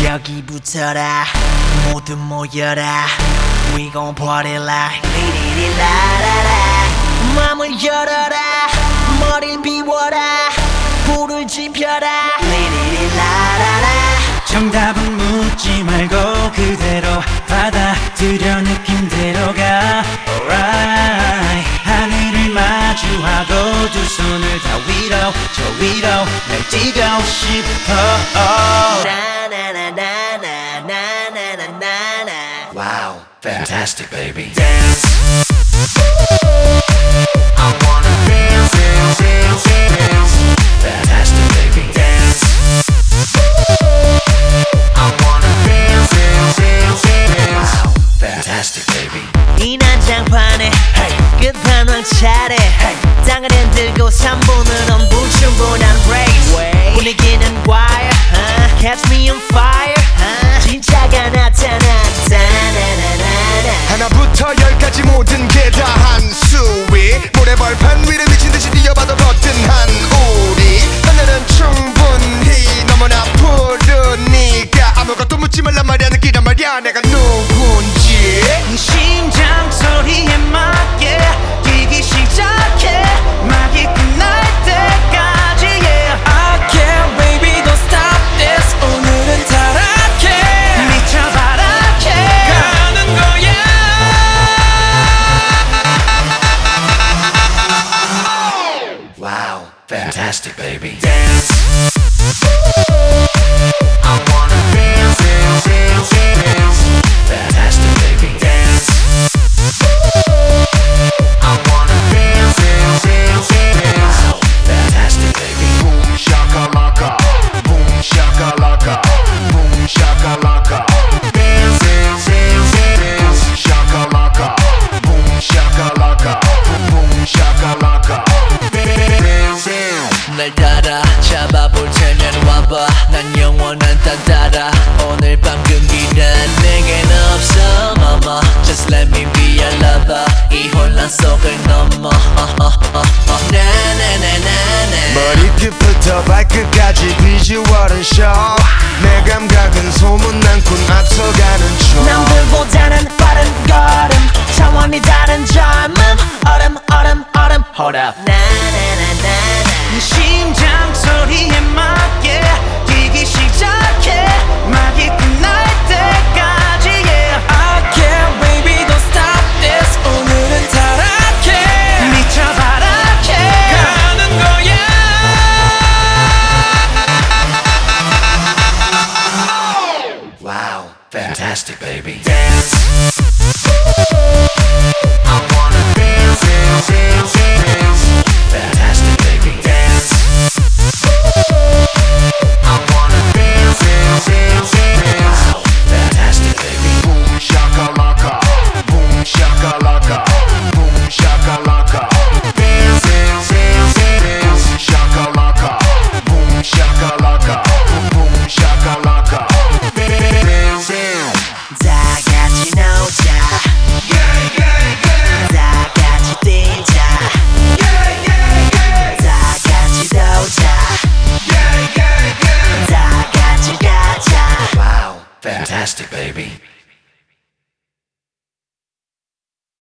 여기부터라 모두 모여라 We gon' party like 리리리라라라 맘을 열어라 머리를 비워라 불을 지펴라 리리리라라라 정답은 묻지 말고 그대로 받아들여 느낌대로 가 Alright 하늘을 마주하고 두 손을 다 위로 저 위로 날 뛰고 싶어 Wow, fantastic baby Dance I wanna dance, dance, dance, dance Fantastic baby Dance I wanna dance, dance, dance, dance Wow, fantastic baby 이 난장판에 끝판왕 차례 땅을 흔들고 3분은 불충분한 race 분위기는 wire Catch me on fire 진짜가 나타났다 하나부터 열까지 모든 게 다 한수위 모래벌판 위를 미친듯이 뛰어봐도 거뜬한 우리 하늘은 충분히 너무나 푸르니까 아무것도 묻지 말란 말이야 느끼란 말이야 내가 누군지 이 심장 소리에 맞게 뛰기 시작해 막이 끝날 때까지 yeah I can't baby don't stop this 오늘은 타락해 미쳐바라게 가는 거야 Wow, fantastic baby Dance I wanna dance, dance, dance, dance Fantastic baby Dance I wanna dance, dance, dance, dance Wow, fantastic baby Boom shakalaka Boom shakalaka Boom shakalaka Dance, dance, dance, dance Boom shakalaka Boom shakalaka Boom shakalaka Dance, dance 날 따라 잡아볼 테면 와봐 난 영원한 딴따라 오늘 밤 금기는 내겐 없어 mama Just let me be your lover 이 혼란 속을 넘어 나나나나나 머리끝부터 발끝까지 비주얼은 show 내 감각은 소문난군 앞서가는 중 남들보다는 빠른 걸음 차원이 다른 젊음 얼음 얼음 얼음 Hold up 나나나나나 이 심장 소리에 맞게 뛰기 시작해 막이 끝날 때까지 yeah I can't baby don't stop this 오늘은 타락해 미쳐바라게 가는 거야 Wow, fantastic baby Dance I wanna dance, dance, dance, dance Fantastic baby Dance I wanna dance, dance, dance, dance Wow, fantastic baby Boom shakalaka Boom shakalaka Boom shakalaka Dance, dance, dance, dance Boom shakalaka Boom shakalaka Boom shakalaka Dance, dance 다 같이 놀자 다 같이 뛰자 다 같이 놀자 다 같이 가자 Wow, fantastic baby